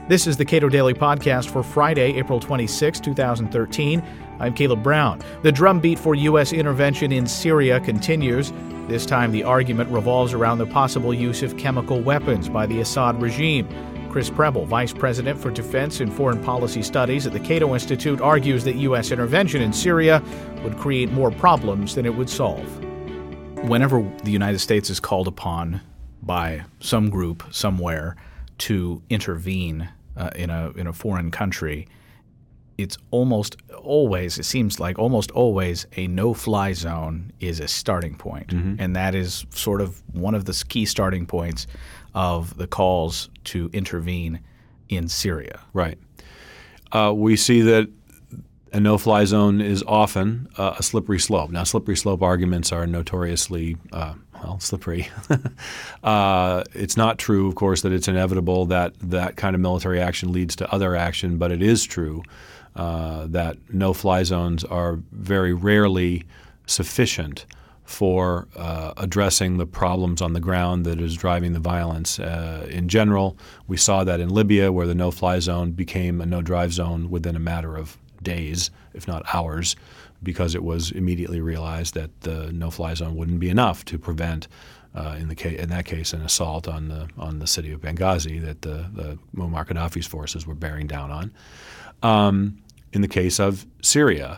This is the Cato Daily Podcast for Friday, April 26, 2013. I'm Caleb Brown. The drumbeat for U.S. intervention in Syria continues. This time the argument revolves around the possible use of chemical weapons by the Assad regime. Chris Preble, Vice President for Defense and Foreign Policy Studies at the Cato Institute, argues that U.S. intervention in Syria would create more problems than it would solve. Whenever the United States is called upon by some group somewhere to intervene in a foreign country, it seems like almost always a no-fly zone is a starting point. Mm-hmm. And that is sort of one of the key starting points of the calls to intervene in Syria. Right. We see that a no-fly zone is often a slippery slope. Now, slippery slope arguments are notoriously slippery. It's not true, of course, that it's inevitable that that kind of military action leads to other action, but it is true that no-fly zones are very rarely sufficient for addressing the problems on the ground that is driving the violence. In general, we saw that in Libya, where the no-fly zone became a no-drive zone within a matter of days, if not hours, because it was immediately realized that the no-fly zone wouldn't be enough to prevent, in that case, an assault on the city of Benghazi that the Muammar Gaddafi's forces were bearing down on. In the case of Syria,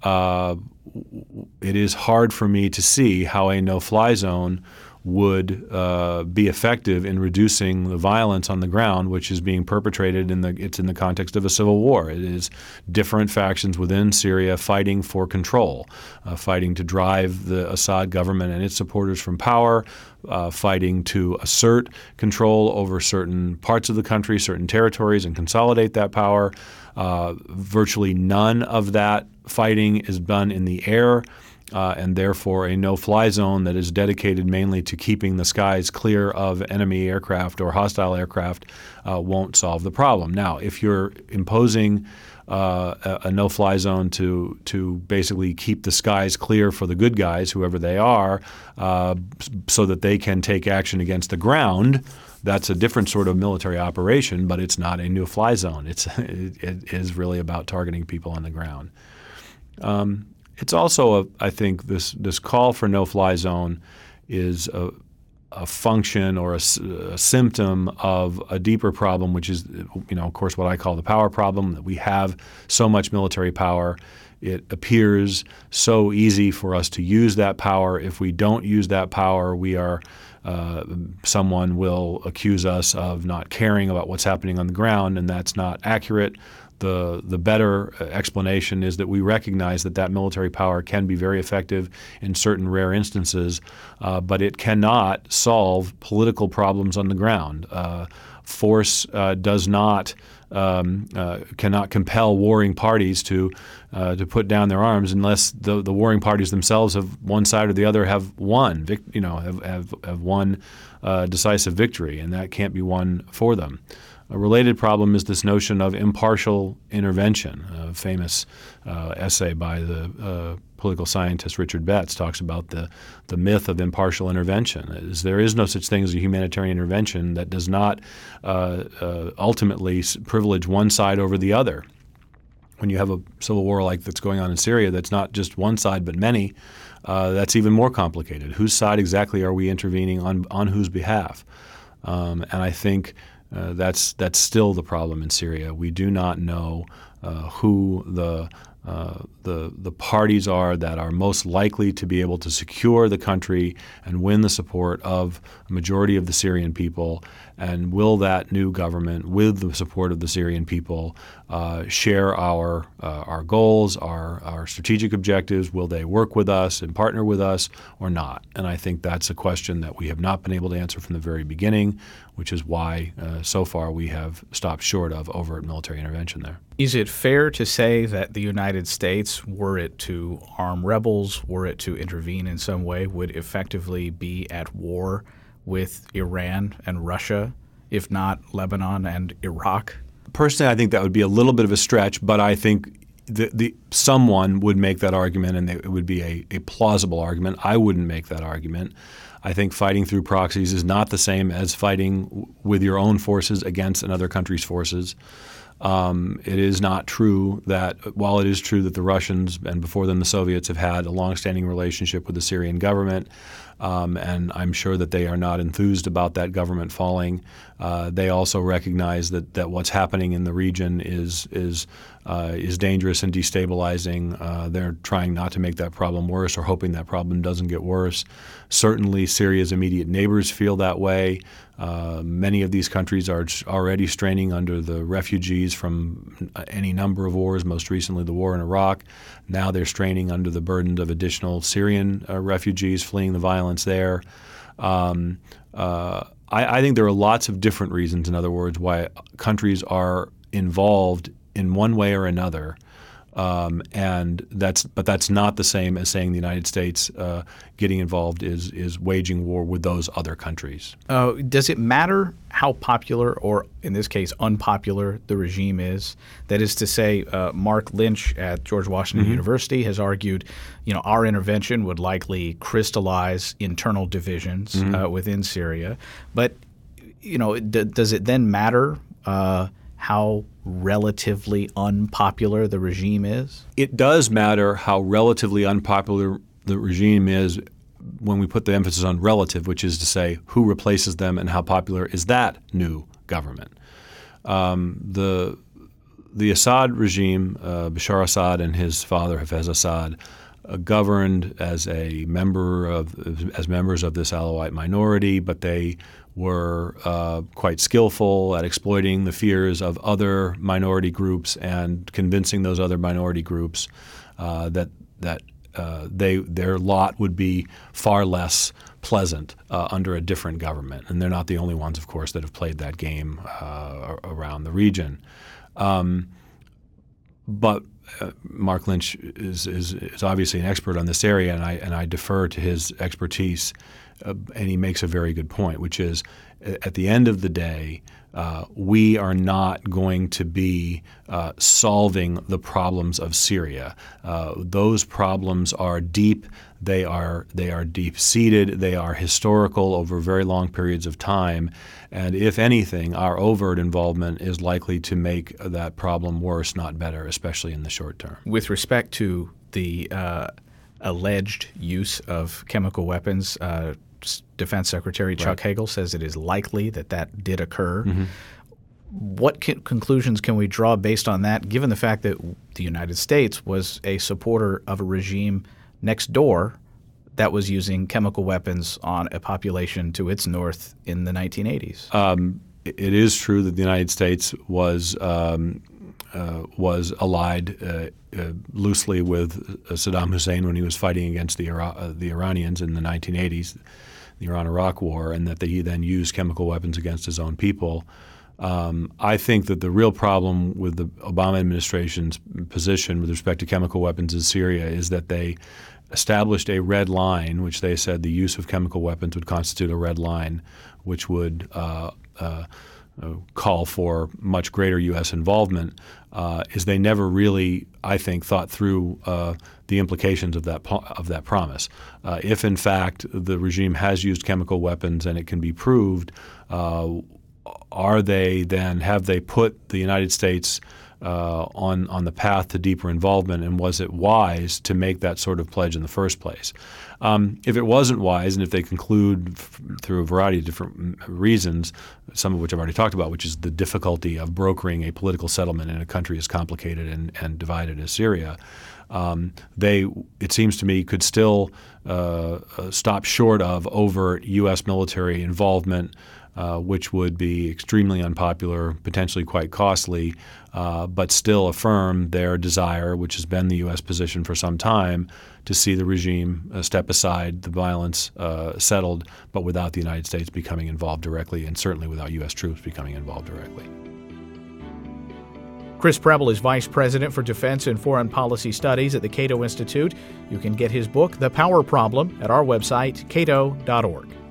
it is hard for me to see how a no-fly zone would be effective in reducing the violence on the ground, which is being perpetrated in the context of a civil war. It is different factions within Syria fighting for control, fighting to drive the Assad government and its supporters from power, fighting to assert control over certain parts of the country, certain territories, and consolidate that power. Virtually none of that fighting is done in the air. And therefore a no-fly zone that is dedicated mainly to keeping the skies clear of enemy aircraft or hostile aircraft won't solve the problem. Now, if you're imposing a no-fly zone to basically keep the skies clear for the good guys, whoever they are, so that they can take action against the ground, that's a different sort of military operation, but it's not a no-fly zone. It is really about targeting people on the ground. It's also, I think, this call for no-fly zone is a function or a symptom of a deeper problem, which is, of course, what I call the power problem, that we have so much military power. It appears so easy for us to use that power. If we don't use that power, someone will accuse us of not caring about what's happening on the ground, and that's not accurate. The better explanation is that we recognize that military power can be very effective in certain rare instances, but it cannot solve political problems on the ground. Force cannot compel warring parties to put down their arms unless the warring parties themselves, have one side or the other, have won, have won decisive victory, and that can't be won for them. A related problem is this notion of impartial intervention. A famous essay by the political scientist Richard Betts talks about the myth of impartial intervention. There is no such thing as a humanitarian intervention that does not ultimately privilege one side over the other. When you have a civil war like that's going on in Syria, that's not just one side but many, that's even more complicated. Whose side exactly are we intervening on whose behalf? And I think that's still the problem in Syria. We do not know who the parties are that are most likely to be able to secure the country and win the support of a majority of the Syrian people. And will that new government, with the support of the Syrian people, share our goals, our strategic objectives? Will they work with us and partner with us or not? And I think that's a question that we have not been able to answer from the very beginning, which is why so far we have stopped short of overt military intervention there. Is it fair to say that the United States, were it to arm rebels, were it to intervene in some way, would effectively be at war with Iran and Russia, if not Lebanon and Iraq? Personally, I think that would be a little bit of a stretch, but I think someone would make that argument, and it would be a plausible argument. I wouldn't make that argument. I think fighting through proxies is not the same as fighting with your own forces against another country's forces. It is not true that while it is true that the Russians and before them the Soviets have had a longstanding relationship with the Syrian government, and I'm sure that they are not enthused about that government falling, they also recognize that what's happening in the region is dangerous and destabilizing. They're trying not to make that problem worse or hoping that problem doesn't get worse. Certainly, Syria's immediate neighbors feel that way. Many of these countries are already straining under the refugees from any number of wars, most recently the war in Iraq. Now they're straining under the burden of additional Syrian refugees fleeing the violence there. I think there are lots of different reasons, in other words, why countries are involved in one way or another. But that's not the same as saying the United States getting involved is waging war with those other countries. Does it matter how popular, or in this case unpopular, the regime is? That is to say, Mark Lynch at George Washington University has argued, our intervention would likely crystallize internal divisions within Syria. But, does it then matter how relatively unpopular the regime is? It does matter how relatively unpopular the regime is when we put the emphasis on relative, which is to say who replaces them and how popular is that new government. The Assad regime, Bashar Assad and his father Hafez Assad, governed as members of this Alawite minority, but they were quite skillful at exploiting the fears of other minority groups and convincing those other minority groups that their lot would be far less pleasant under a different government. And they're not the only ones, of course, that have played that game around the region. But Mark Lynch is obviously an expert on this area, and I defer to his expertise. And he makes a very good point, which is at the end of the day, we are not going to be solving the problems of Syria. Those problems are deep. They are deep-seated. They are historical over very long periods of time. And if anything, our overt involvement is likely to make that problem worse, not better, especially in the short term. With respect to the alleged use of chemical weapons, Defense Secretary Chuck Hagel says it is likely that did occur. What conclusions can we draw based on that, given the fact that the United States was a supporter of a regime next door that was using chemical weapons on a population to its north in the 1980s? It is true that the United States was allied loosely with Saddam Hussein when he was fighting against the Iranians in the 1980s, the Iran-Iraq War, and that he then used chemical weapons against his own people. I think that the real problem with the Obama administration's position with respect to chemical weapons in Syria is that they established a red line, which they said the use of chemical weapons would constitute a red line, which would call for much greater U.S. involvement, is they never really, I think, thought through the implications of that promise. If, in fact, the regime has used chemical weapons and it can be proved, have they put the United States on the path to deeper involvement, and was it wise to make that sort of pledge in the first place? If it wasn't wise, and if they conclude through a variety of different reasons, some of which I've already talked about, which is the difficulty of brokering a political settlement in a country as complicated and divided as Syria, it seems to me, could still stop short of overt U.S. military involvement, which would be extremely unpopular, potentially quite costly, but still affirm their desire, which has been the U.S. position for some time, to see the regime step aside, the violence settled, but without the United States becoming involved directly, and certainly without U.S. troops becoming involved directly. Chris Preble is Vice President for Defense and Foreign Policy Studies at the Cato Institute. You can get his book, The Power Problem, at our website, cato.org.